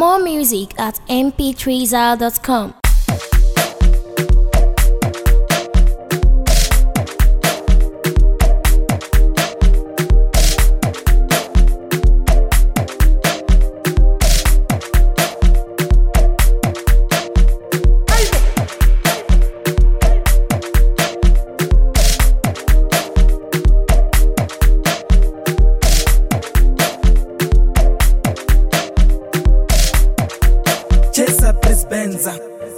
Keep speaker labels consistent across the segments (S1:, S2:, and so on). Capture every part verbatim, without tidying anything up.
S1: More music at m p three zal dot com.
S2: Benza.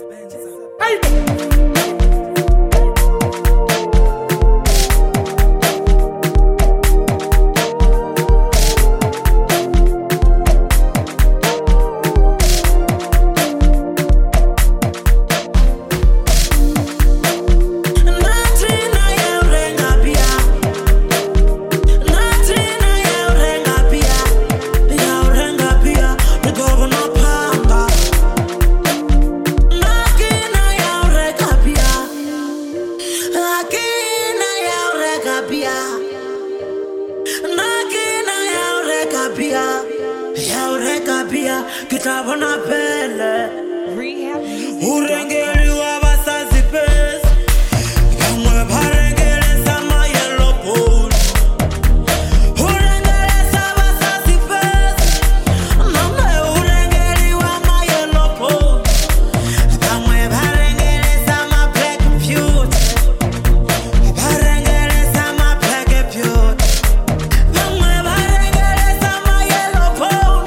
S2: Kitabona pele Rehab Urengeli wa basazi pes Kamwe parengele sama yellow pole Urengele sa basazi pes Mame urengeli wa ma yellow pole Kamwe parengele sama black beauty Parengele sama black beauty Kamwe parengele sama yellow pole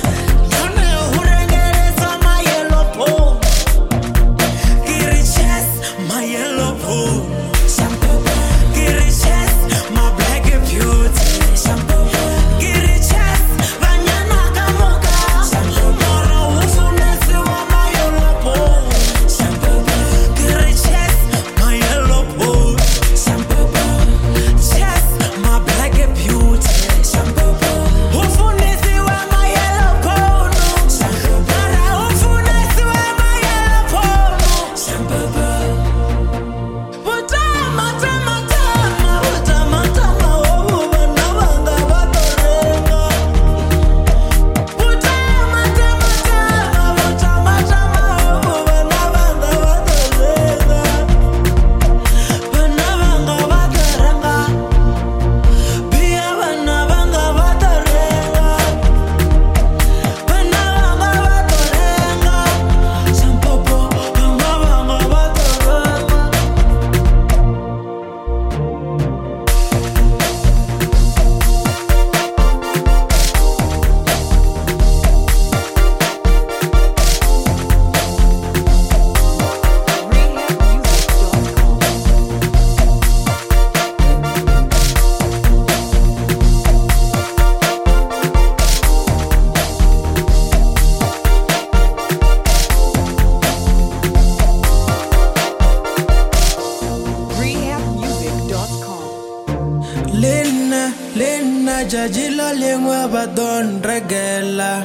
S2: Lena, Lena, jajila lengua badon regela.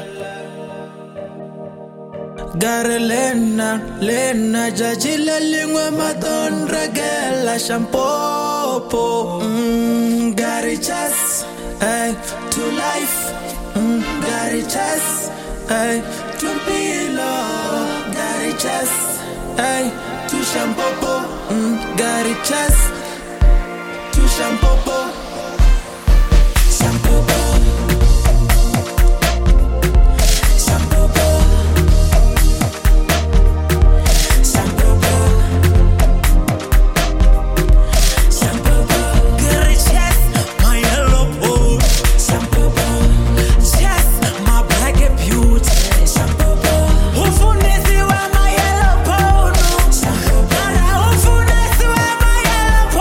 S2: Gare Lena, Lena, jajila lengua badon regela. Shampoo, mm, Gary chas, ay, to life, mm, Gary chas, ay, to pillow, Gary chas, ay, to shampoo, mm, Gary chas, to shampoo.
S3: Yellow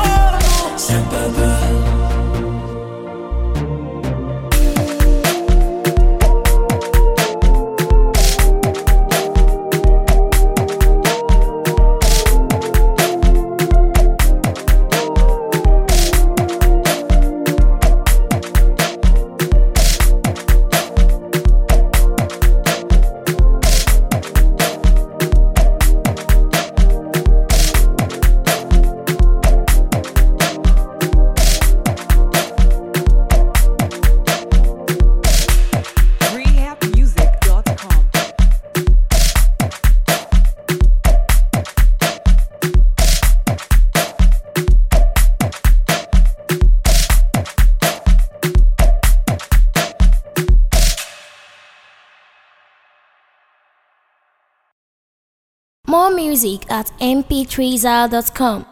S1: More music at m p three zal dot com.